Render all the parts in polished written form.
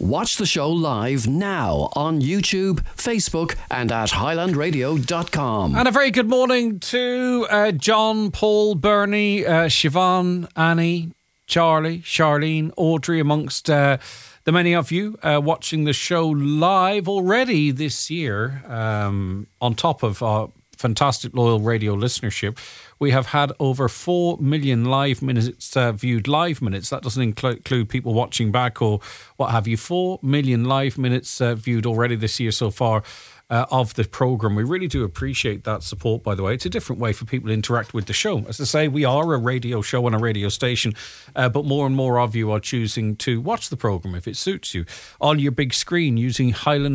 Watch the show live now on YouTube, Facebook and at highlandradio.com. And a very good morning to John, Paul, Bernie, Siobhan, Annie, Charlie, Charlene, Audrey, amongst the many of you watching the show live already this year. On top of our fantastic loyal radio listenership, we have had over 4 million live minutes viewed live minutes. That doesn't include people watching back or what have you. 4 million live minutes viewed already this year so far of the programme. We really do appreciate that support, by the way. It's a different way for people to interact with the show. As I say, we are a radio show and a radio station, but more and more of you are choosing to watch the programme if it suits you on your big screen using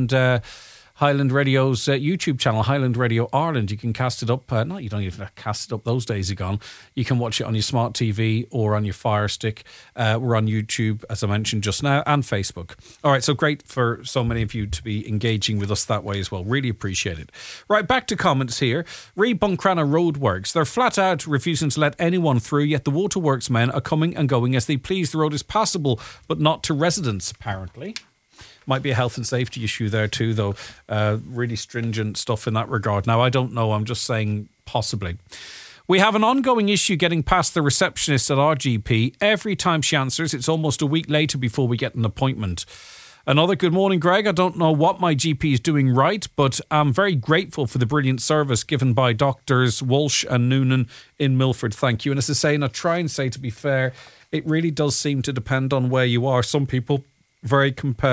Highland Radio's YouTube channel, Highland Radio Ireland. You can cast it up. You don't even have to cast it up. Those days are gone. You can watch it on your smart TV or on your Fire Stick. We're on YouTube, as I mentioned just now, and Facebook. All right, so great for so many of you to be engaging with us that way as well. Really appreciate it. Right, back to comments here. Buncrana Roadworks. They're flat out refusing to let anyone through, yet the waterworks men are coming and going as they please. The road is passable, but not to residents, apparently. Might be a health and safety issue there too, though. Really stringent stuff in that regard. Now, I don't know. I'm just saying possibly. We have an ongoing issue getting past the receptionist at our GP. Every time she answers, it's almost a week later before we get an appointment. Another good morning, Greg. I don't know what my GP is doing right, but I'm very grateful for the brilliant service given by Doctors Walsh and Noonan in Milford. Thank you. And as I say, and I try and say, to be fair, it really does seem to depend on where you are. Some people very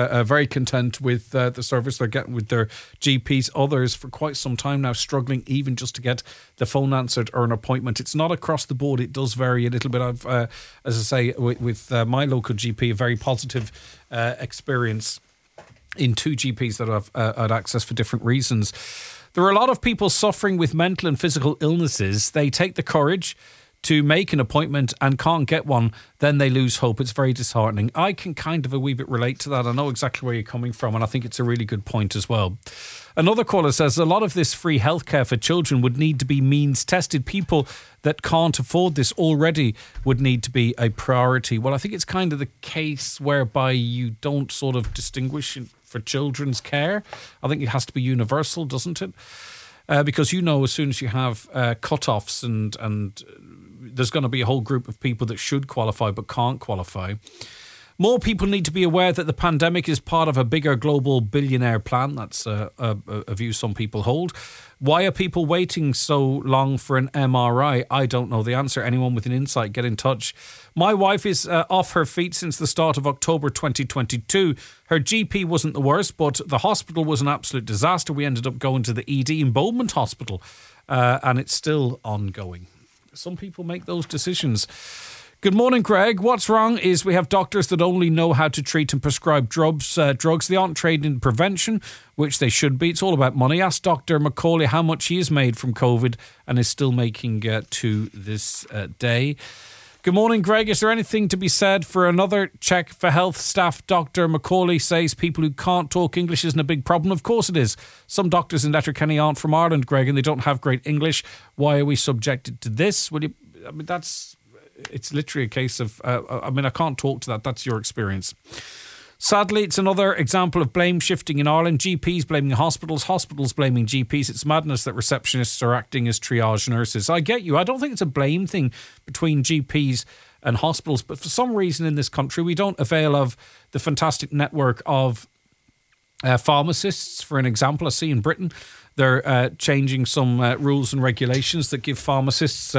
content with the service they're getting with their GPs. Others, for quite some time now, struggling even just to get the phone answered or an appointment. It's not across the board. It does vary a little bit. I've, as I say, with my local GP, a very positive experience in 2 GPs that I've had access for different reasons. There are a lot of people suffering with mental and physical illnesses. They take the courage to make an appointment and can't get one, then they lose hope. It's very disheartening. I can kind of a wee bit relate to that. I know exactly where you're coming from, and I think it's a really good point as well. Another caller says a lot of this free healthcare for children would need to be means tested. People that can't afford this already would need to be a priority. Well, I think it's kind of the case whereby you don't sort of distinguish for children's care. I think it has to be universal, doesn't it? Because as soon as you have cut-offs and there's going to be a whole group of people that should qualify but can't qualify. More people need to be aware that the pandemic is part of a bigger global billionaire plan. That's a view some people hold. Why are people waiting so long for an MRI? I don't know the answer. Anyone with an insight, get in touch. My wife is off her feet since the start of October 2022. Her GP wasn't the worst, but the hospital was an absolute disaster. We ended up going to the ED in Beaumont Hospital, and it's still ongoing. Some people make those decisions. Good morning, Greg. What's wrong is we have doctors that only know how to treat and prescribe drugs. They aren't trained in prevention, which they should be. It's all about money. Ask Dr. Macaulay how much he has made from COVID and is still making to this day. Good morning, Greg. Is there anything to be said for another check for health staff? Dr. Macaulay says people who can't talk English isn't a big problem. Of course it is. Some doctors in Letterkenny aren't from Ireland, Greg, and they don't have great English. Why are we subjected to this? It's literally a case of, I can't talk to that. That's your experience. Sadly, it's another example of blame shifting in Ireland. GPs blaming hospitals, hospitals blaming GPs. It's madness that receptionists are acting as triage nurses. I get you. I don't think it's a blame thing between GPs and hospitals, but for some reason in this country, we don't avail of the fantastic network of pharmacists. For an example, I see in Britain, they're changing some rules and regulations that give pharmacists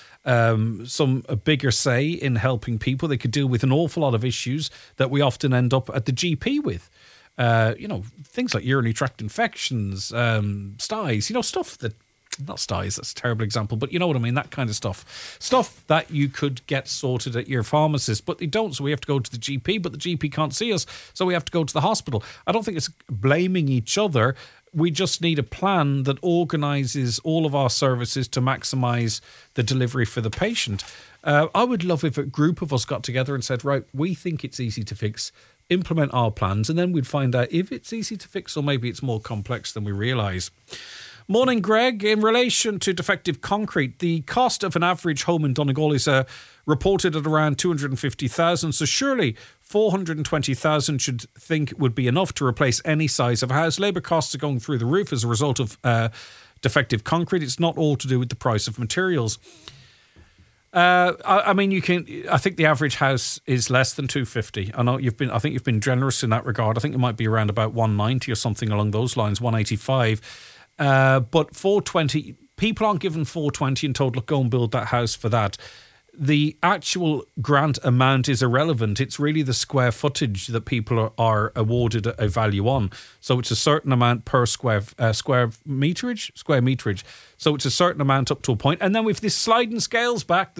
a bigger say in helping people. They could deal with an awful lot of issues that we often end up at the GP with. Things like urinary tract infections, styes, stuff that, not styes, that's a terrible example, but you know what I mean, that kind of stuff. Stuff that you could get sorted at your pharmacist, but they don't, so we have to go to the GP, but the GP can't see us, so we have to go to the hospital. I don't think it's blaming each other. We just need a plan that organises all of our services to maximise the delivery for the patient. I would love if a group of us got together and said, right, we think it's easy to fix, implement our plans, and then we'd find out if it's easy to fix or maybe it's more complex than we realise. Morning, Greg. In relation to defective concrete, the cost of an average home in Donegal is reported at around 250,000. So surely 420,000 should think would be enough to replace any size of a house. Labour costs are going through the roof as a result of defective concrete. It's not all to do with the price of materials. I think the average house is less than 250. I think you've been generous in that regard. I think it might be around about 190 or something along those lines, 185. But 420, people aren't given 420 and told, look, go and build that house for that. The actual grant amount is irrelevant. It's really the square footage that people are awarded a value on. So it's a certain amount per square meterage. So it's a certain amount up to a point. And then with this sliding scale is back.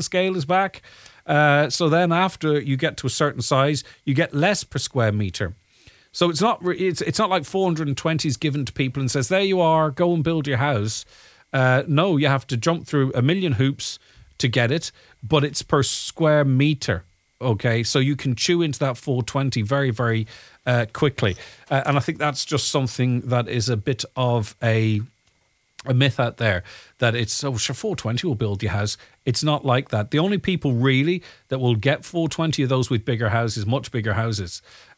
So then after you get to a certain size, you get less per square meter. So it's not like 420 is given to people and says, there you are, go and build your house. No, you have to jump through a million hoops to get it, but it's per square meter. Okay, so you can chew into that 420 very, very quickly. And I think that's just something that is a bit of a myth out there, that it's, sure, 420 will build your house. It's not like that. The only people really that will get 420 are those with bigger houses, much bigger houses,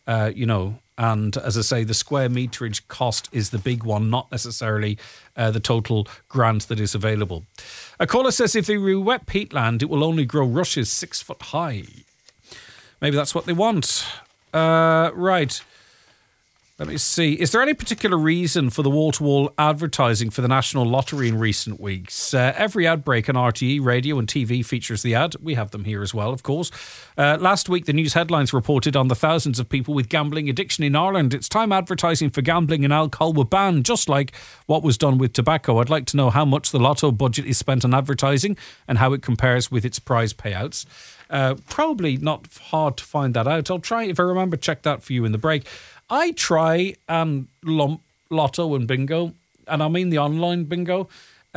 and as I say, the square meterage cost is the big one, not necessarily the total grant that is available. A caller says if they re-wet peatland, it will only grow rushes 6 foot high. Maybe that's what they want. Right. Let me see. Is there any particular reason for the wall-to-wall advertising for the National Lottery in recent weeks? Every ad break on RTE, radio and TV features the ad. We have them here as well, of course. Last week, the news headlines reported on the thousands of people with gambling addiction in Ireland. It's time advertising for gambling and alcohol were banned, just like what was done with tobacco. I'd like to know how much the Lotto budget is spent on advertising and how it compares with its prize payouts. Probably not hard to find that out. I'll try, if I remember, check that for you in the break. I try and lump Lotto and bingo, and I mean the online bingo,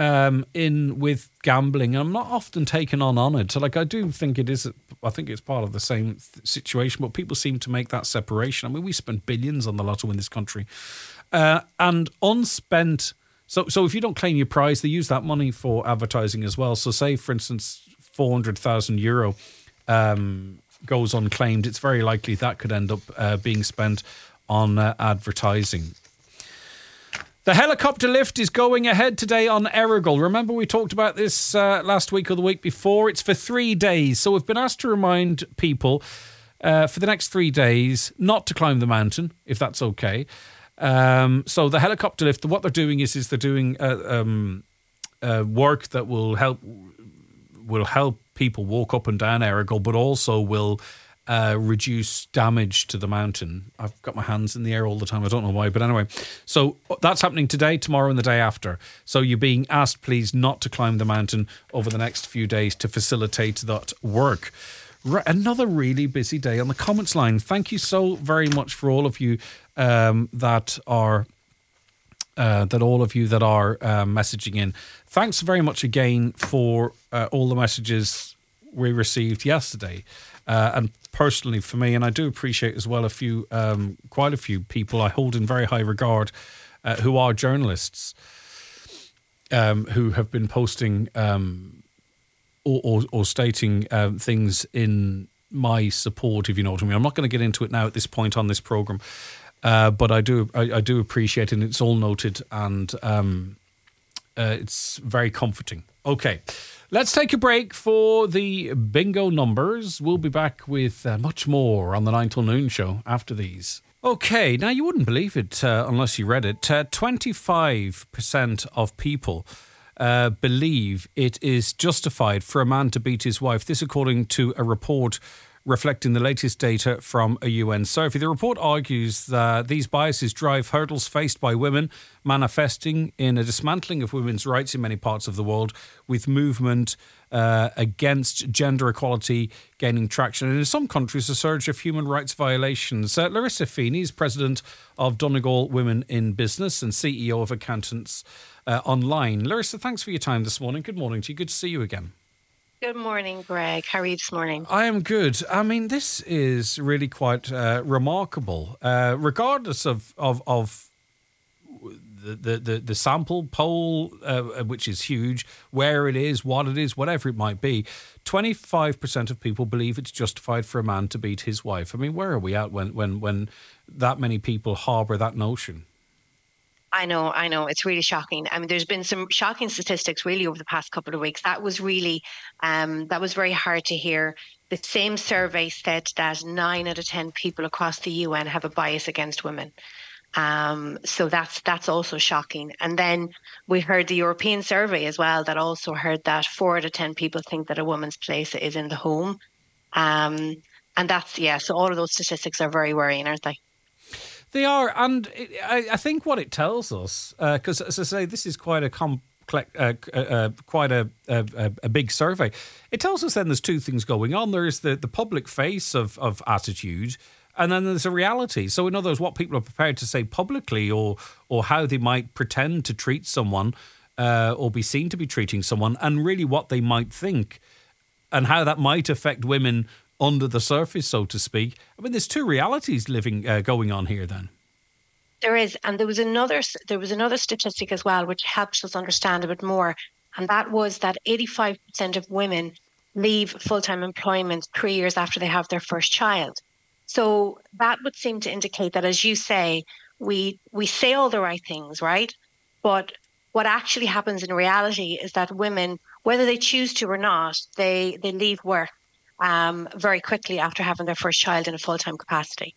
in with gambling. I'm not often taken on it. So, I do think it is. I think it's part of the same situation, but people seem to make that separation. I mean, we spend billions on the Lotto in this country, and unspent. So if you don't claim your prize, they use that money for advertising as well. So, say for instance, €400,000 goes unclaimed. It's very likely that could end up being spent on advertising. The helicopter lift is going ahead today on Errigal. Remember we talked about this last week or the week before? It's for 3 days. So we've been asked to remind people for the next 3 days not to climb the mountain, if that's okay. So the helicopter lift, what they're doing is they're doing work that will help people walk up and down Errigal, but also will reduce damage to the mountain. I've got my hands in the air all the time. I don't know why, but anyway. So that's happening today, tomorrow and the day after. So you're being asked, please, not to climb the mountain over the next few days to facilitate that work. Another really busy day on the comments line. Thank you so very much for all of you that all of you that are messaging in. Thanks very much again for all the messages we received yesterday. And personally for me, and I do appreciate as well quite a few people I hold in very high regard who are journalists who have been posting or stating things in my support, if you know what I mean. I'm not going to get into it now at this point on this programme, but I do appreciate it, and it's all noted, and it's very comforting. Okay. Let's take a break for the bingo numbers. We'll be back with much more on the 9 till noon show after these. Okay, now you wouldn't believe it unless you read it. 25% of people believe it is justified for a man to beat his wife. This according to a report reflecting the latest data from a UN survey. The report argues that these biases drive hurdles faced by women, manifesting in a dismantling of women's rights in many parts of the world, with movement against gender equality gaining traction. And in some countries, a surge of human rights violations. Larissa Feeney is president of Donegal Women in Business and CEO of Accountants Online. Larissa, thanks for your time this morning. Good morning to you. Good to see you again. Good morning, Greg. How are you this morning? I am good. I mean, this is really quite remarkable. Regardless of the sample poll, which is huge, where it is, what it is, whatever it might be, 25% of people believe it's justified for a man to beat his wife. I mean, where are we at when that many people harbour that notion? I know. It's really shocking. I mean, there's been some shocking statistics really over the past couple of weeks. That was really, that was very hard to hear. The same survey said that 9 out of 10 people across the UN have a bias against women. So that's also shocking. And then we heard the European survey as well that also heard that 4 out of 10 people think that a woman's place is in the home. And so all of those statistics are very worrying, aren't they? They are, and I think what it tells us, because as I say, this is quite a complex, quite a big survey. It tells us then there's two things going on. There's the public face of attitude, and then there's a reality. So in other words, what people are prepared to say publicly, or how they might pretend to treat someone, or be seen to be treating someone, and really what they might think, and how that might affect women under the surface, so to speak. I mean, there's two realities going on here then. There is, and there was another statistic as well, which helps us understand a bit more, and that was that 85% of women leave full-time employment 3 years after they have their first child. So that would seem to indicate that, as you say, we say all the right things, right? But what actually happens in reality is that women, whether they choose to or not, they leave work very quickly after having their first child in a full-time capacity.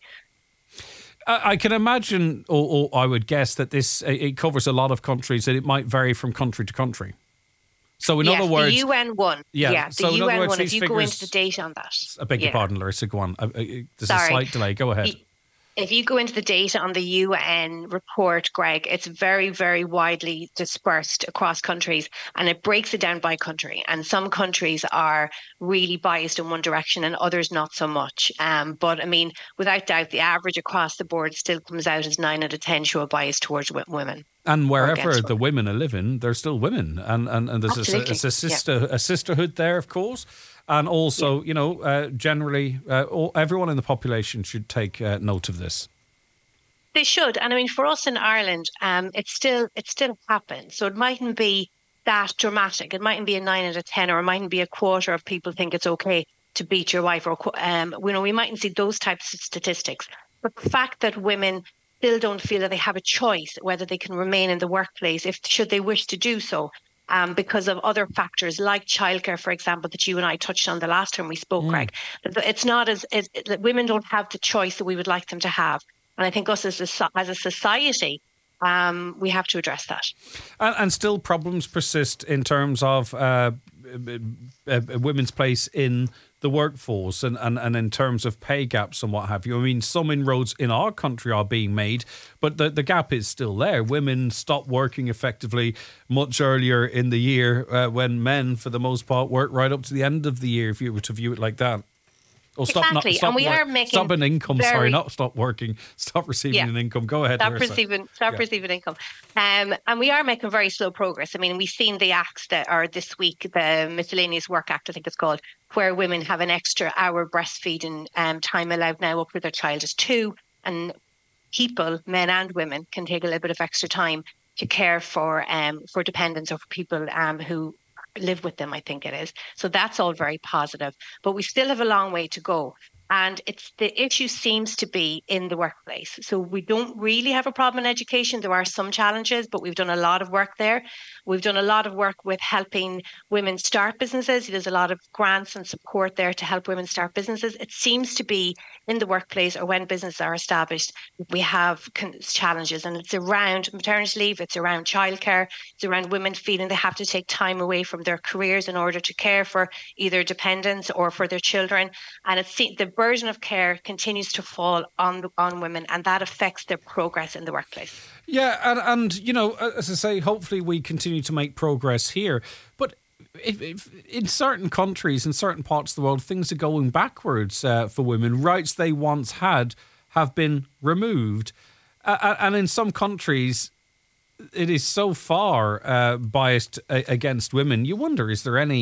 I can imagine, or I would guess that it covers a lot of countries, and it might vary from country to country. So in other words, the UN one. Yeah, the so UN words, one. If you go into the data on that, I beg your pardon, Larissa. Go on. There's a slight delay. Go ahead. If you go into the data on the UN report, Greg, it's very, very widely dispersed across countries, and it breaks it down by country. And some countries are really biased in one direction and others not so much. But I mean, without doubt, the average across the board still comes out as 9 out of 10 show a bias towards women. And wherever the women are living, they're still women. And there's a sisterhood there, of course. And also, generally, everyone in the population should take note of this. They should. And I mean, for us in Ireland, it still happens. So it mightn't be that dramatic. It mightn't be a 9 out of 10, or it mightn't be a quarter of people think it's okay to beat your wife. Or, we mightn't see those types of statistics. But the fact that women still don't feel that they have a choice whether they can remain in the workplace should they wish to do so, because of other factors like childcare, for example, that you and I touched on the last time we spoke, Greg. It's not as women don't have the choice that we would like them to have. And I think us as a society, we have to address that. And still problems persist in terms of women's place in the workforce and in terms of pay gaps and what have you. I mean, some inroads in our country are being made, but the gap is still there. Women stop working effectively much earlier in the year when men, for the most part, work right up to the end of the year, if you were to view it like that. Or stop an income. Not stop working. Stop receiving an income. Go ahead. Stop receiving income. And we are making very slow progress. I mean, we've seen the acts that are this week, the Miscellaneous Work Act, I think it's called, where women have an extra hour breastfeeding time allowed now up to their child is 2, and people, men and women, can take a little bit of extra time to care for dependents or for people who live with them, I think it is. So that's all very positive, but we still have a long way to go. And the issue seems to be in the workplace. So we don't really have a problem in education. There are some challenges, but we've done a lot of work there. We've done a lot of work with helping women start businesses. There's a lot of grants and support there to help women start businesses. It seems to be in the workplace, or when businesses are established, we have challenges, and it's around maternity leave, it's around childcare, it's around women feeling they have to take time away from their careers in order to care for either dependents or for their children. And the burden of care continues to fall on women, and that affects their progress in the workplace. Yeah, and as I say, hopefully we continue to make progress here. But if in certain countries, in certain parts of the world, things are going backwards for women. Rights they once had have been removed. And in some countries, it is so far biased against women. You wonder, is there any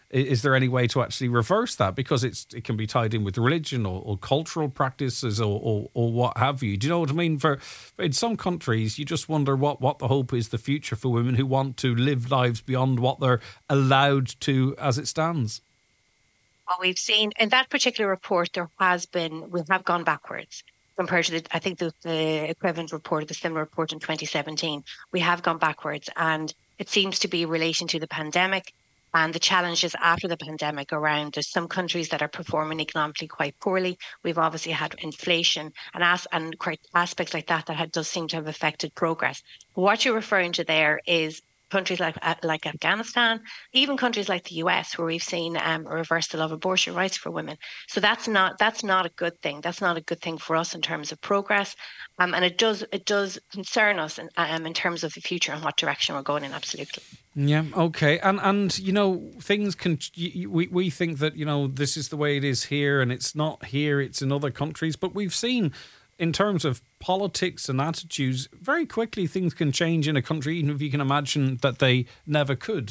is there any way to actually reverse that? Because it can be tied in with religion or cultural practices or what have you. Do you know what I mean? For in some countries, you just wonder what the hope is, the future for women who want to live lives beyond what they're allowed to as it stands. Well, we've seen in that particular report, we have gone backwards compared to I think the equivalent report, the similar report in 2017. We have gone backwards, and it seems to be in relation to the pandemic and the challenges after the pandemic around. There's some countries that are performing economically quite poorly. We've obviously had inflation and aspects like that does seem to have affected progress. What you're referring to there is countries like Afghanistan, even countries like the US, where we've seen a reversal of abortion rights for women. So that's not a good thing. That's not a good thing for us in terms of progress, and it does concern us in terms of the future and what direction we're going in. Absolutely. Yeah. Okay. And things can. We think that this is the way it is here, and it's not here. It's in other countries, but we've seen, in terms of politics and attitudes, very quickly things can change in a country, even if you can imagine that they never could.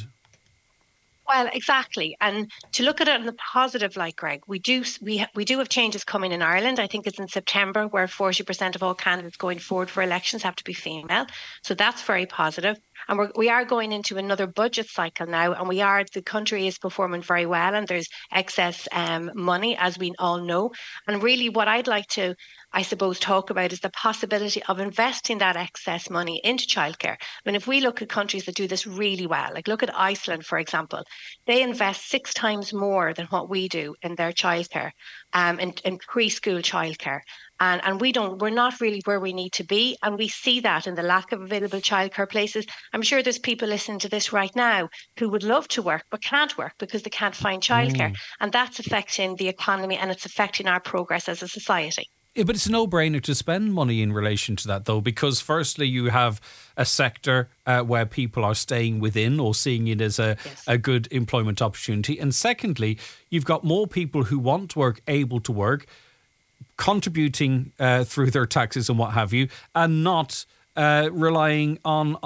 Well, exactly. And to look at it in the positive light, Greg, we do have changes coming in Ireland. I think it's in September, where 40% of all candidates going forward for elections have to be female. So that's very positive. And we are going into another budget cycle now, and the country is performing very well, and there's excess money, as we all know. And really what I'd like to, I suppose, talk about is the possibility of investing that excess money into childcare. I mean, if we look at countries that do this really well, like look at Iceland, for example, they invest 6 times more than what we do in their childcare, in preschool childcare. And we're not really where we need to be. And we see that in the lack of available childcare places. I'm sure there's people listening to this right now who would love to work, but can't work because they can't find childcare. And that's affecting the economy, and it's affecting our progress as a society. Yeah, but it's a no-brainer to spend money in relation to that, though, because firstly, you have a sector where people are staying within or seeing it as a good employment opportunity. And secondly, you've got more people who want to work, able to work, contributing through their taxes and what have you, and not relying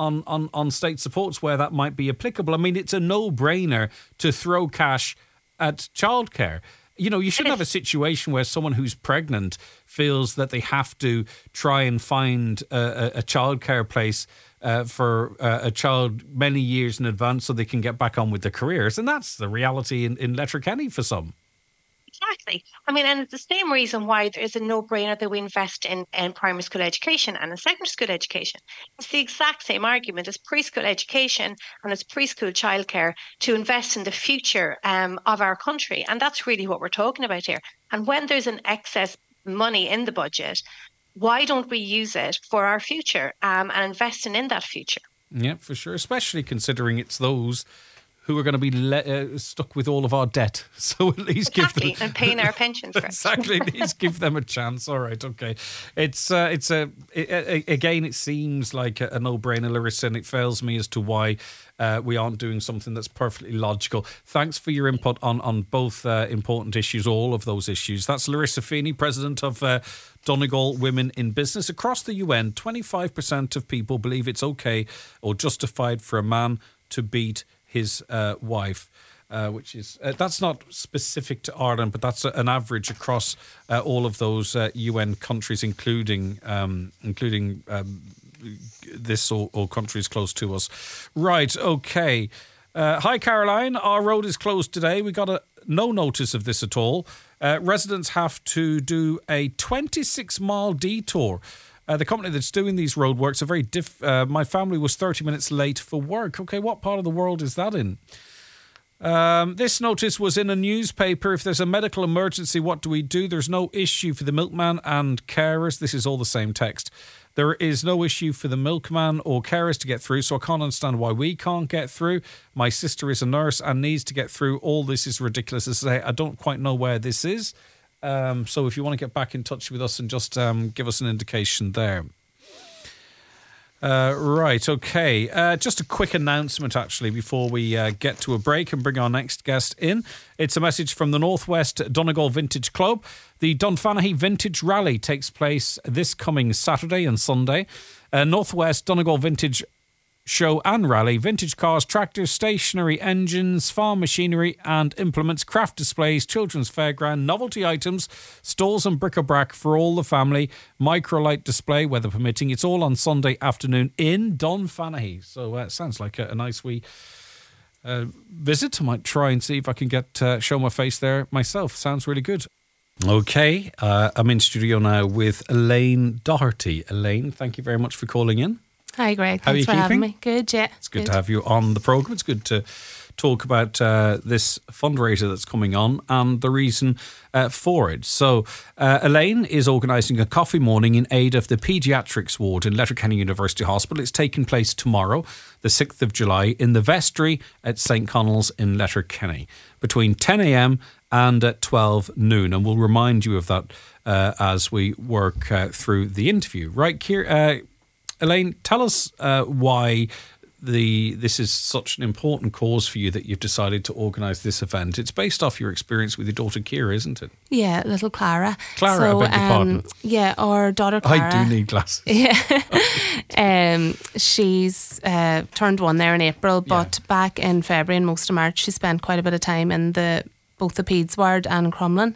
on state supports where that might be applicable. I mean, it's a no-brainer to throw cash at childcare. You shouldn't have a situation where someone who's pregnant feels that they have to try and find a childcare place for a child many years in advance so they can get back on with their careers. And that's the reality in Letterkenny for some. Exactly. I mean, and it's the same reason why there is a no-brainer that we invest in primary school education and in secondary school education. It's the exact same argument as preschool education and as preschool childcare to invest in the future of our country. And that's really what we're talking about here. And when there's an excess money in the budget, why don't we use it for our future and investing in that future? Yeah, for sure, especially considering it's those who are going to be stuck with all of our debt. So at least give them... and paying our pensions for Exactly, at least give them a chance. All right, okay. Again, it seems like a no-brainer, Larissa, and it fails me as to why we aren't doing something that's perfectly logical. Thanks for your input on both important issues, all of those issues. That's Larissa Feeney, president of Donegal Women in Business. Across the UN, 25% of people believe it's okay or justified for a man to beat his wife, which is that's not specific to Ireland, but that's an average across all of those UN countries, including this or countries close to us. Right, okay. Hi, Caroline. Our road is closed today. We got no notice of this at all. Residents have to do a 26-mile detour. The company that's doing these roadworks are very my family was 30 minutes late for work. Okay, what part of the world is that in? This notice was in a newspaper. If there's a medical emergency, what do we do? There's no issue for the milkman and carers. This is all the same text. There is no issue for the milkman or carers to get through, so I can't understand why we can't get through. My sister is a nurse and needs to get through. All this is ridiculous to say. I don't quite know where this is. So if you want to get back in touch with us and just give us an indication there. Right, okay. Just a quick announcement, actually, before we get to a break and bring our next guest in. It's a message from the Northwest Donegal Vintage Club. The Dunfanaghy Vintage Rally takes place this coming Saturday and Sunday. Northwest Donegal Vintage show and rally, vintage cars, tractors, stationary engines, farm machinery and implements, craft displays, children's fairground, novelty items, stalls and bric-a-brac for all the family, microlight display, weather permitting. It's all on Sunday afternoon in Dunfanaghy. So it sounds like a nice wee visit. I might try and see if I can get show my face there myself. Sounds really good. Okay, I'm in studio now with Elaine Doherty. Elaine, thank you very much for calling in. Hi, Greg. How Thanks are for you having keeping? me. Good, yeah. It's good to have you on the programme. It's good to talk about this fundraiser that's coming on and the reason for it. So, Elaine is organising a coffee morning in aid of the paediatrics ward in Letterkenny University Hospital. It's taking place tomorrow, the 6th of July, in the vestry at St Connell's in Letterkenny, between 10 a.m. and at 12 noon. And we'll remind you of that as we work through the interview. Right, Elaine, tell us why this is such an important cause for you that you've decided to organise this event. It's based off your experience with your daughter Kira, isn't it? Yeah, little Clara. Clara, I beg your pardon. Yeah, our daughter Clara. I do need glasses. Yeah. She's turned 1 there in April, but back in February and most of March, she spent quite a bit of time in both the Peds ward and in Crumlin.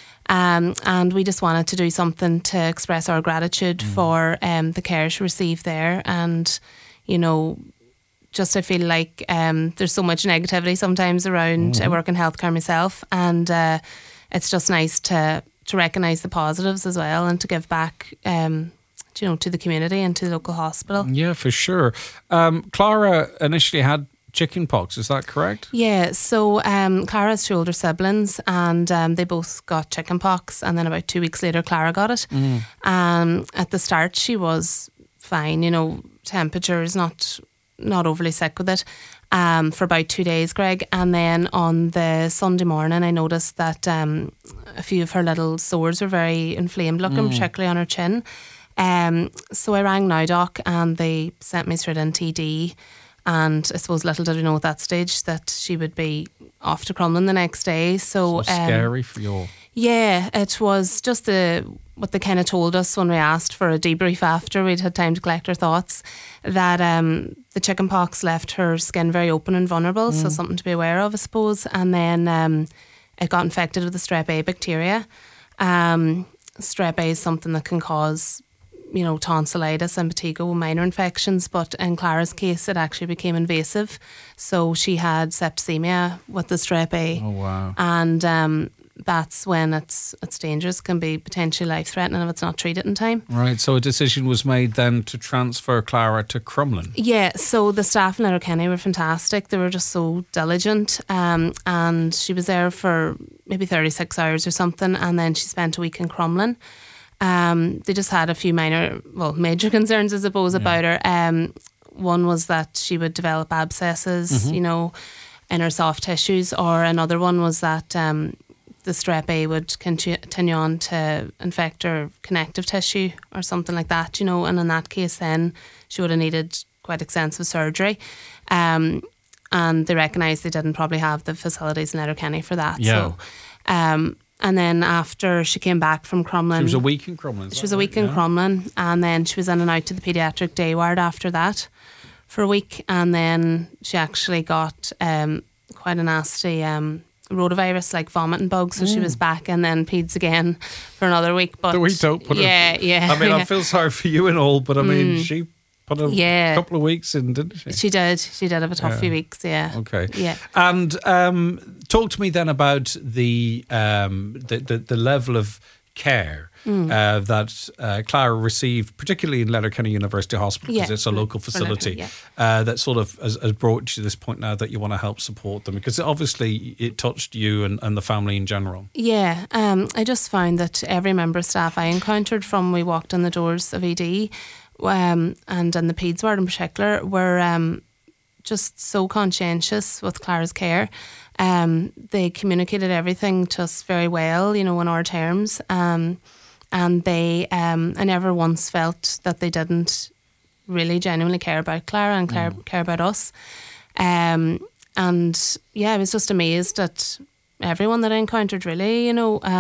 And we just wanted to do something to express our gratitude for the care she received there. And, you know, just I feel like there's so much negativity sometimes around. I work in healthcare myself, and it's just nice to recognise the positives as well and to give back, to the community and to the local hospital. Yeah, for sure. Clara initially had chicken pox, is that correct? Yeah, so Clara has 2 older siblings, and they both got chicken pox, and then about 2 weeks later Clara got it. At the start she was fine, temperature is not overly sick with it for about 2 days, Greg, and then on the Sunday morning I noticed that a few of her little sores were very inflamed looking, particularly on her chin. So I rang NowDoc and they sent me straight in TD. And I suppose little did we know at that stage that she would be off to Crumlin the next day. So scary for you all. Yeah, it was just what they kind of told us when we asked for a debrief after we'd had time to collect our thoughts, that the chicken pox left her skin very open and vulnerable, so something to be aware of, I suppose. And then it got infected with the strep A bacteria. Strep A is something that can cause tonsillitis and impetigo, minor infections, but in Clara's case it actually became invasive, so she had septicemia with the strep A. Oh wow. And that's when it's dangerous, can be potentially life-threatening if it's not treated in time. Right, so a decision was made then to transfer Clara to Crumlin. Yeah, so the staff in Letterkenny were fantastic. They were just so diligent, and she was there for maybe 36 hours or something, and then she spent a week in Crumlin. They just had a few major concerns, I suppose, about her. One was that she would develop abscesses, in her soft tissues, or another one was that the strep A would continue on to infect her connective tissue or something like that, and in that case then she would have needed quite extensive surgery. And they recognised they didn't probably have the facilities in Letterkenny for that. Yeah. So, and then after she came back from Crumlin... She was a week in Crumlin. She was a week in Crumlin, and then she was in and out to the paediatric day ward after that for a week, and then she actually got quite a nasty rotavirus, like vomiting bug, so she was back and then peds again for another week. But we don't put yeah. I mean, I feel sorry for you and all, but I mean, she put a couple of weeks in, didn't she? She did have a tough few weeks, yeah. Okay. Yeah. And talk to me then about the level of care that Clara received, particularly in Letterkenny University Hospital, because it's a local facility that sort of has brought you to this point now that you want to help support them, because obviously it touched you and the family in general. Yeah, I just found that every member of staff I encountered from we walked in the doors of ED and in the Peds ward in particular were just so conscientious with Clara's care. They communicated everything to us very well, in our terms. And they, I never once felt that they didn't really genuinely care about Clara and care about us. And yeah, I was just amazed at everyone that I encountered, really,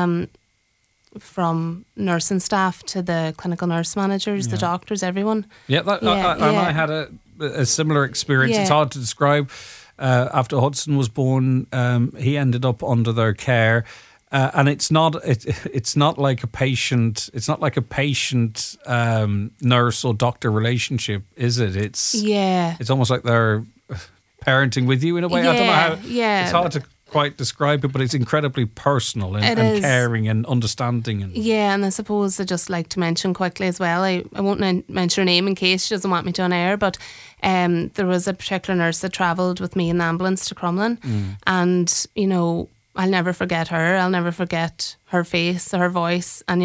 from nursing staff to the clinical nurse managers, the doctors, everyone. Yeah, I had a a similar experience. Yeah. It's hard to describe. After Hudson was born, he ended up under their care. And it's not like a patient. It's not like a patient nurse or doctor relationship, is it? It's almost like they're parenting with you in a way. I don't know how. Yeah, it's hard to quite describe it, but it's incredibly personal and caring and understanding. And I suppose I just like to mention quickly as well. I won't mention her name in case she doesn't want me to on air, but there was a particular nurse that travelled with me in the ambulance to Crumlin, and I'll never forget her. I'll never forget her face, her voice. And,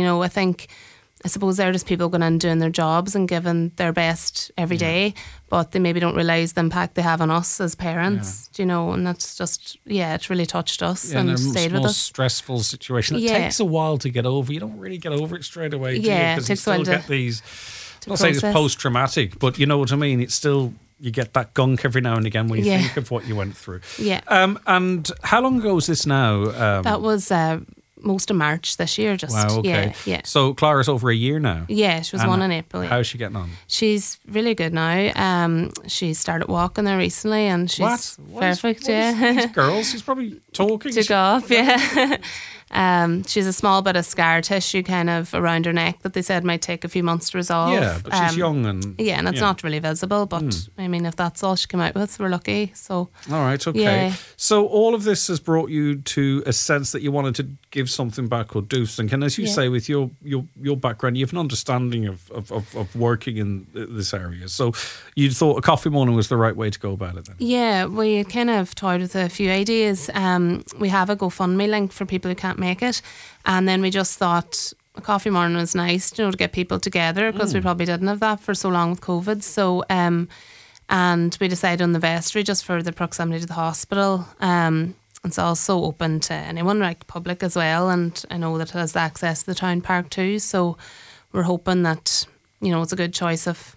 I suppose they're just people going in and doing their jobs and giving their best every day, but they maybe don't realise the impact they have on us as parents, and that's just, it really touched us and stayed with us. Stressful situation. It takes a while to get over. You don't really get over it straight away, do you? Because you still get these, I'm not saying it's post-traumatic, but you know what I mean? It's still... You get that gunk every now and again when you think of what you went through. Yeah. And how long ago was this now? That was most of March this year. Just wow. Okay. Yeah. So Clara's over a year now. Yeah, she was 1 in April. Yeah. How's she getting on? She's really good now. She started walking there recently, and she's perfect. These girls, she's probably talking. Took off. Yeah. She's a small bit of scar tissue kind of around her neck that they said might take a few months to resolve. Yeah, but she's young and... Yeah, and it's not really visible, but I mean, if that's all she came out with, we're lucky. So, all right, okay. Yeah. So all of this has brought you to a sense that you wanted to give something back or do something. And as you say, with your background, you have an understanding of working in this area. So you thought a coffee morning was the right way to go about it then? Yeah, we kind of toyed with a few ideas. We have a GoFundMe link for people who can't make it, and then we just thought a coffee morning was nice, to get people together, because we probably didn't have that for so long with COVID. So and we decided on the vestry just for the proximity to the hospital. It's also open to anyone, like public as well, and I know that it has access to the town park too, so we're hoping that it's a good choice of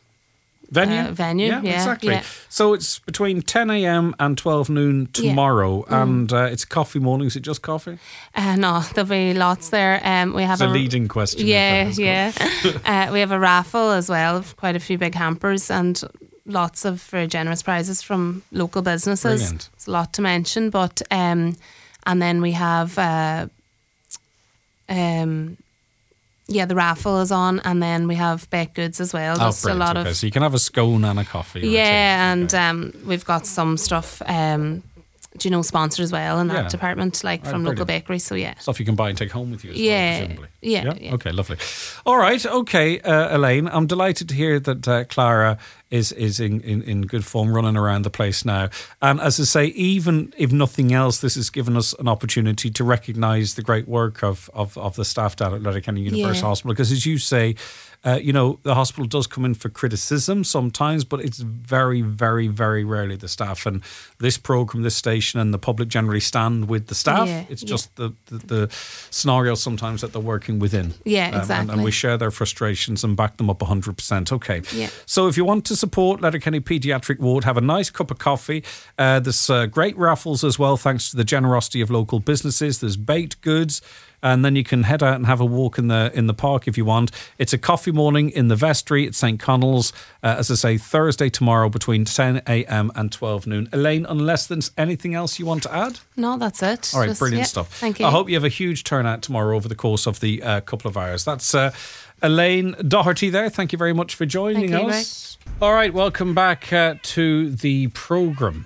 venue. Yeah, exactly. Yeah. So it's between 10 a.m. and 12 noon tomorrow, and it's coffee morning. Is it just coffee? No, there'll be lots there. We have a leading question. Yeah. We have a raffle as well, quite a few big hampers, and lots of very generous prizes from local businesses. Brilliant. It's a lot to mention, but and then we have the raffle is on, and then we have baked goods as well. Just a lot of. So you can have a scone and a coffee. Yeah, and we've got some stuff. Sponsored as well in that department, like from local bakeries. So stuff you can buy and take home with you. As well, presumably. Yeah. Okay, lovely. All right, okay, Elaine. I'm delighted to hear that Clara is in good form, running around the place now. And as I say, even if nothing else, this has given us an opportunity to recognise the great work of the staff down at Letterkenny University Hospital. Because as you say, the hospital does come in for criticism sometimes, but it's very, very, very rarely the staff. And this programme, this station, and the public generally stand with the staff. It's just the scenario sometimes that they're working within. Yeah, exactly. And we share their frustrations and back them up 100%. Okay. Yeah. So if you want to support Letterkenny Paediatric Ward, have a nice cup of coffee. There's great raffles as well, thanks to the generosity of local businesses. There's baked goods. And then you can head out and have a walk in the park if you want. It's a coffee morning in the vestry at St. Connell's, as I say, Thursday tomorrow between 10 a.m. and 12 noon. Elaine, unless there's anything else you want to add? No, that's it. All right, brilliant stuff. Thank you. I hope you have a huge turnout tomorrow over the course of the couple of hours. That's Elaine Doherty there. Thank you very much for joining us. All right, welcome back to the programme.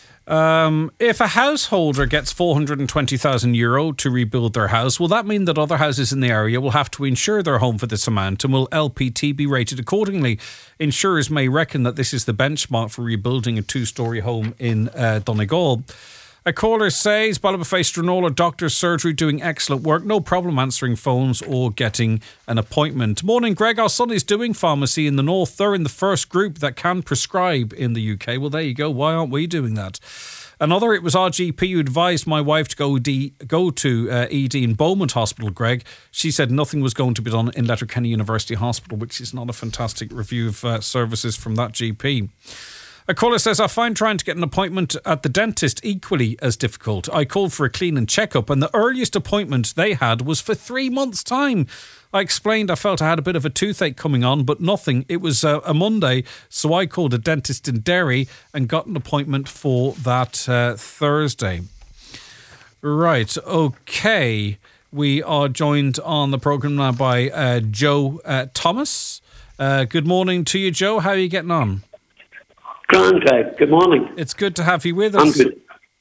If a householder gets €420,000 to rebuild their house, will that mean that other houses in the area will have to insure their home for this amount, and will LPT be rated accordingly? Insurers may reckon that this is the benchmark for rebuilding a two-storey home in Donegal. A caller says, Ballabafay Stranola Doctor's Surgery doing excellent work. No problem answering phones or getting an appointment. Morning, Greg. Our son is doing pharmacy in the north. They're in the first group that can prescribe in the UK. Well, there you go. Why aren't we doing that? Another, it was our GP who advised my wife to go to ED in Beaumont Hospital, Greg. She said nothing was going to be done in Letterkenny University Hospital, which is not a fantastic review of services from that GP. A caller says, I find trying to get an appointment at the dentist equally as difficult. I called for a clean and checkup, and the earliest appointment they had was for 3 months' time. I explained I felt I had a bit of a toothache coming on, but nothing. It was a Monday, so I called a dentist in Derry and got an appointment for that Thursday. Right, okay. We are joined on the programme now by Joe Thomas. Good morning to you, Joe. How are you getting on? Grand, good morning. It's good to have you with us. I'm good.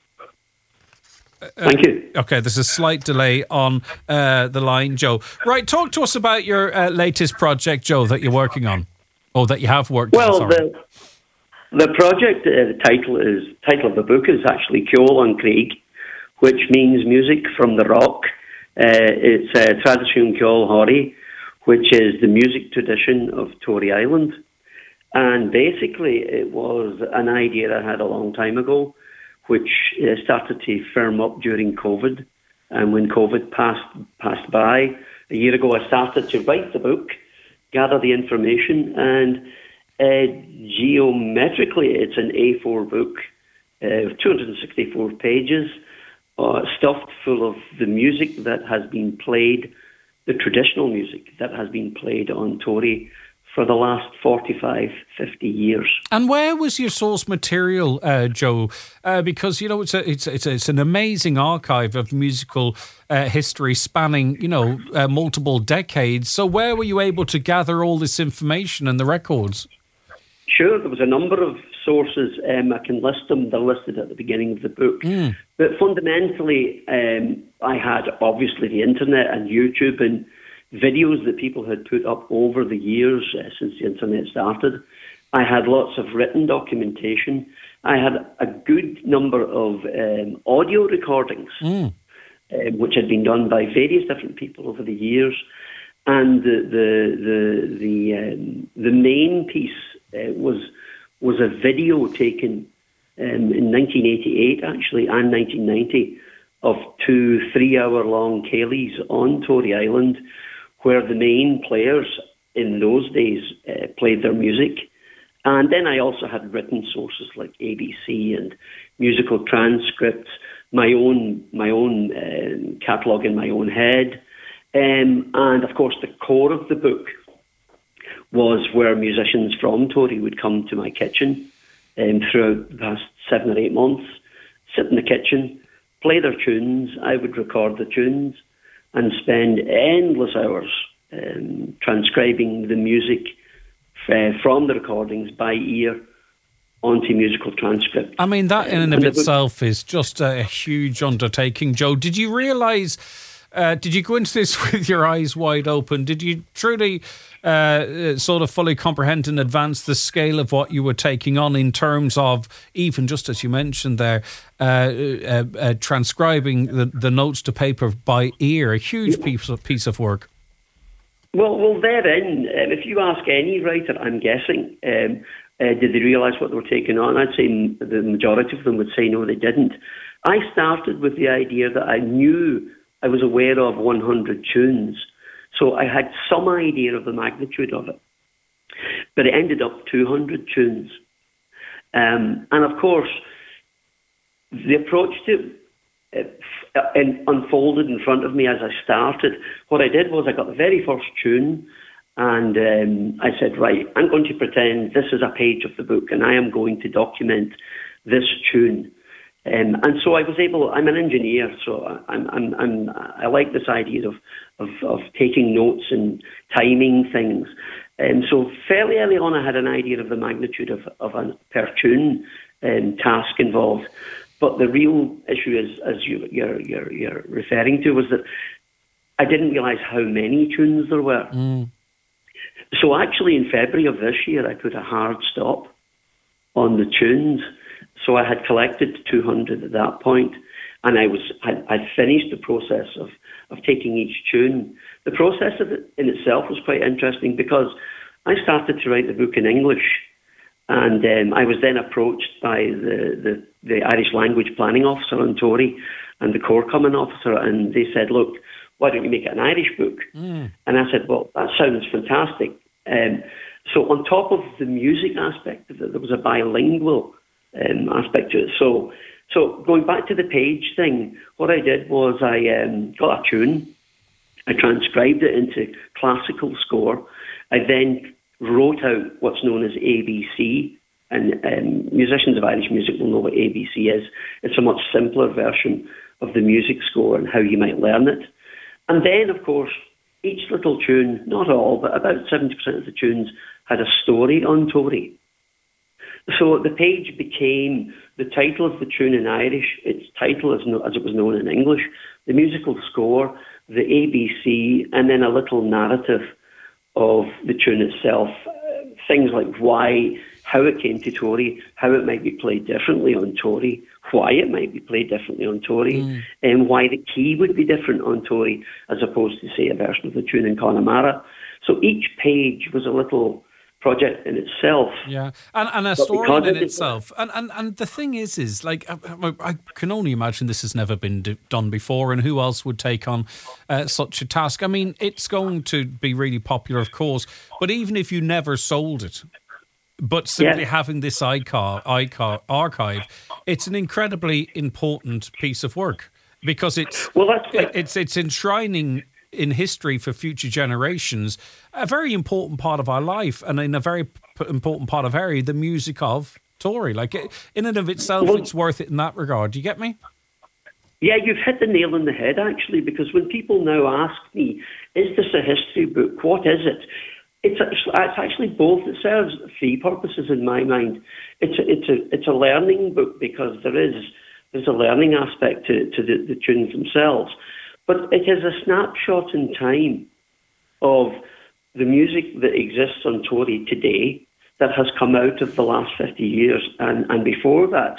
Thank you. Okay, there's a slight delay on the line, Joe. Right, talk to us about your latest project, Joe, that you're working on, or that you have worked on. Sorry. The project, the title of the book is actually Ceol an Creek, which means music from the rock. It's Tradisiwn Ceol Hory, which is the music tradition of Tory Island. And basically, it was an idea I had a long time ago, which started to firm up during COVID. And when COVID passed by a year ago, I started to write the book, gather the information, and geometrically, it's an A4 book, 264 pages, stuffed full of the music that has been played, the traditional music that has been played on Tory for the last 45, 50 years. And where was your source material, Joe? Because, you know, it's an amazing archive of musical history spanning, you know, multiple decades. So where were you able to gather all this information and the records? Sure, there was a number of sources. I can list them. They're listed at the beginning of the book. But fundamentally, I had obviously the internet and YouTube and videos that people had put up over the years since the internet started. I had lots of written documentation. I had a good number of audio recordings, which had been done by various different people over the years. And the main piece was a video taken in 1988, actually, and 1990, of 2 3-hour-long ceilidhs on Tory Island, where the main players in those days played their music. And then I also had written sources like ABC and musical transcripts, my own catalogue in my own head. And of course, the core of the book was where musicians from Tory would come to my kitchen throughout the past 7 or 8 months, sit in the kitchen, play their tunes. I would record the tunes and spend endless hours transcribing the music from the recordings by ear onto musical transcript. I mean, that in and of itself is just a huge undertaking, Joe. Did you realise, did you go into this with your eyes wide open? Did you truly sort of fully comprehend in advance the scale of what you were taking on in terms of, even just as you mentioned there, transcribing the notes to paper by ear, a huge piece of work? Well, therein, if you ask any writer, I'm guessing, did they realise what they were taking on? I'd say the majority of them would say no, they didn't. I started with the idea that I was aware of 100 tunes, so I had some idea of the magnitude of it. But it ended up 200 tunes. And of course, the approach to it unfolded in front of me as I started. What I did was I got the very first tune and I said, right, I'm going to pretend this is a page of the book and I am going to document this tune. And so I was able. I'm an engineer, so I like this idea of taking notes and timing things. And so fairly early on, I had an idea of the magnitude of a per tune task involved. But the real issue is, as you're referring to, was that I didn't realise how many tunes there were. So actually, in February of this year, I put a hard stop on the tunes. So I had collected 200 at that point, and I'd finished the process of taking each tune. The process of it in itself was quite interesting because I started to write the book in English, and I was then approached by the Irish Language Planning Officer on Tory and the Core Common Officer, and they said, look, why don't you make it an Irish book? And I said, well, that sounds fantastic. So on top of the music aspect of it, there was a bilingual aspect to it. So going back to the page thing, what I did was I got a tune, I transcribed it into classical score, I then wrote out what's known as ABC, and musicians of Irish music will know what ABC is. It's a much simpler version of the music score and how you might learn it. And then, of course, each little tune, not all, but about 70% of the tunes had a story on Tory. So the page became the title of the tune in Irish, its title as it was known in English, the musical score, the ABC, and then a little narrative of the tune itself. Things like how it came to Tory, how it might be played differently on Tory, why it might be played differently on Tory, and why the key would be different on Tory as opposed to, say, a version of the tune in Connemara. So each page was a little project in itself. Yeah, and a story in itself. And the thing is like, I can only imagine this has never been done before, and who else would take on such a task? I mean, it's going to be really popular, of course, but even if you never sold it, but simply having this archive, it's an incredibly important piece of work, because it's enshrining in history for future generations a very important part of our life, and in a very important part of the music of Tory. Like, in and of itself, it's worth it in that regard. Do you get me? Yeah, you've hit the nail on the head, actually, because when people now ask me, is this a history book? What is it? It's actually both. It serves three purposes in my mind. It's a learning book, because there's a learning aspect to the tunes themselves, but it is a snapshot in time of the music that exists on Tory today that has come out of the last 50 years and before that.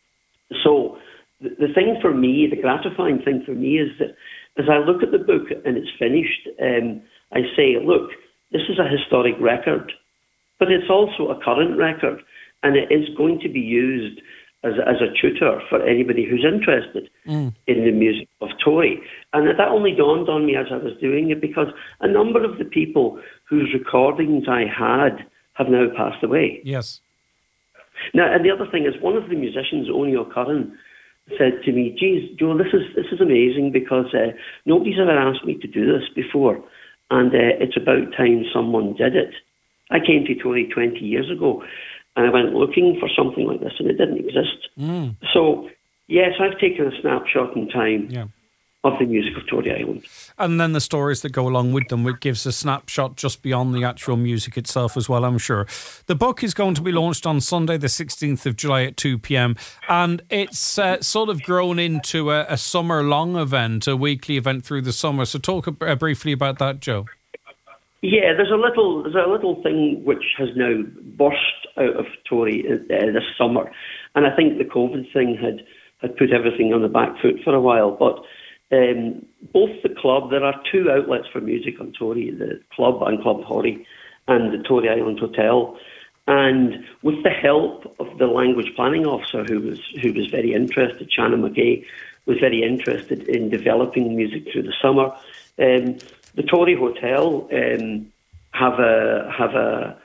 So the thing for me, the gratifying thing for me, is that as I look at the book and it's finished, I say, look, this is a historic record, but it's also a current record, and it is going to be used as a tutor for anybody who's interested in the music of Tory. And that only dawned on me as I was doing it, because a number of the people whose recordings I had have now passed away. Yes. Now, and the other thing is, one of the musicians, Oni O'Curran, said to me, geez, Joe, this is amazing, because nobody's ever asked me to do this before, and it's about time someone did it. I came to Tory 20 years ago, and I went looking for something like this, and it didn't exist. So, yes, I've taken a snapshot in time of the music of Tory Island. And then the stories that go along with them, which gives a snapshot just beyond the actual music itself as well, I'm sure. The book is going to be launched on Sunday, the 16th of July at 2 p.m, and it's sort of grown into a summer-long event, a weekly event through the summer. So talk briefly about that, Joe. Yeah, there's a little thing which has now burst out of Tory this summer, and I think the COVID thing had put everything on the back foot for a while. But both the club, there are two outlets for music on Tory, the club and Club Horry, and the Tory Island Hotel. And with the help of the language planning officer, who was very interested, Shannon McGay, was very interested in developing music through the summer. The Tory Hotel have a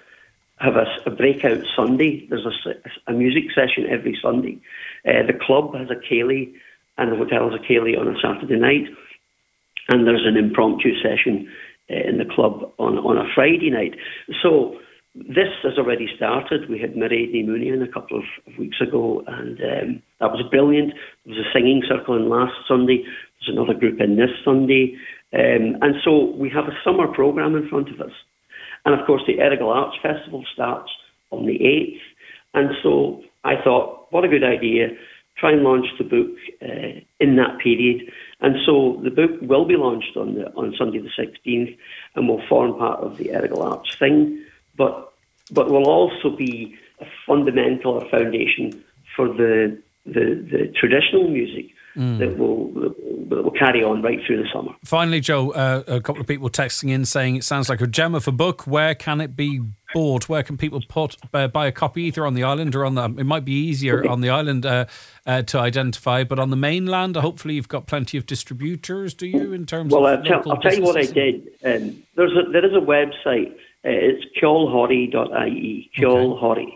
breakout Sunday. There's a music session every Sunday. The club has a ceilidh, and the hotel has a ceilidh on a Saturday night. And there's an impromptu session in the club on a Friday night. So this has already started. We had Mairead Mooney a couple of weeks ago, and that was brilliant. There was a singing circle in last Sunday. There's another group in this Sunday. And so we have a summer programme in front of us. And of course, the Errigal Arts Festival starts on the 8th. And so I thought, what a good idea, try and launch the book in that period. And so the book will be launched on Sunday the 16th and will form part of the Errigal Arts thing, but will also be a fundamental foundation for the traditional music that will carry on right through the summer. Finally, Joe, a couple of people texting in saying it sounds like a gem of a book. Where can it be bought? Where can people buy a copy, either on the island or it might be easier on the island to identify, but on the mainland, hopefully you've got plenty of distributors, do you, in terms of... Well, I'll tell you what I did. There is a website It's ceolchorai.ie. Ceolchorai.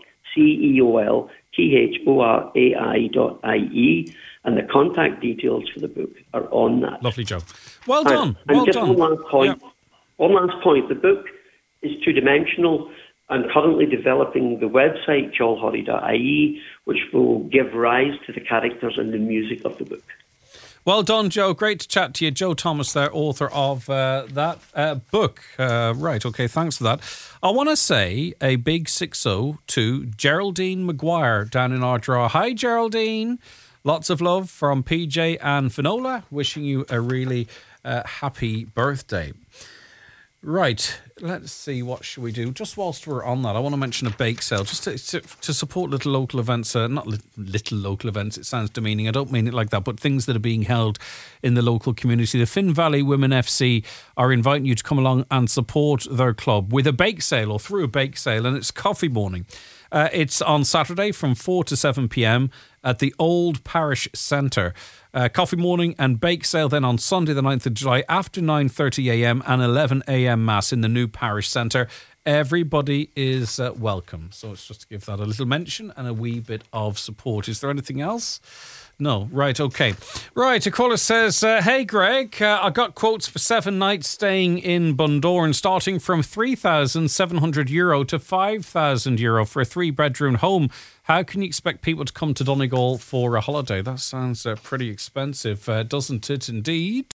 CEOLTHORAI.ie. And the contact details for the book are on that. Lovely, Joe. Well done. And just one last point. Yeah. One last point. The book is two-dimensional. I'm currently developing the website, ceolchorai.ie, which will give rise to the characters and the music of the book. Well done, Joe. Great to chat to you. Joe Thomas there, author of that book. Right, okay, thanks for that. I want to say a big 6-0 to Geraldine Maguire down in Arddraw. Hi, Geraldine. Lots of love from PJ and Finola. Wishing you a really happy birthday. Right, let's see, what should we do? Just whilst we're on that, I want to mention a bake sale, just to support little local events, not little local events, it sounds demeaning, I don't mean it like that, but things that are being held in the local community. The Finn Valley Women FC are inviting you to come along and support their club with a bake sale or through a bake sale, and it's coffee morning. It's on Saturday from 4 to 7 p.m. at the Old Parish Centre. Coffee morning and bake sale then on Sunday the 9th of July after 9:30 a.m. and 11 a.m. Mass in the new parish centre. Everybody is welcome. So it's just to give that a little mention and a wee bit of support. Is there anything else? No. Right, okay. Right, a caller says, hey Greg, I got quotes for 7 nights staying in Bundoran starting from €3,700 to €5,000 for a 3-bedroom home. How can you expect people to come to Donegal for a holiday? That sounds pretty expensive, doesn't it indeed?